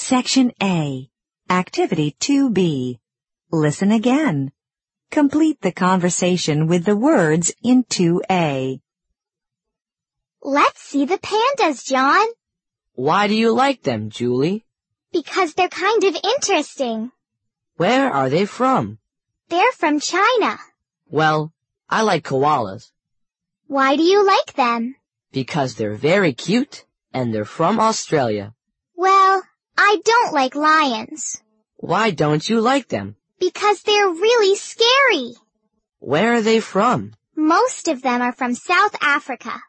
Section A. Activity 2B. Listen again. Complete the conversation with the words in 2A. Let's see the pandas, John. Why do you like them, Julie? Because they're kind of interesting. Where are they from? They're from China. Well, I like koalas. Why do you like them? Because they're very cute and they're from Australia. Well, I don't like lions. Why don't you like them? Because they're really scary. Where are they from? Most of them are from South Africa.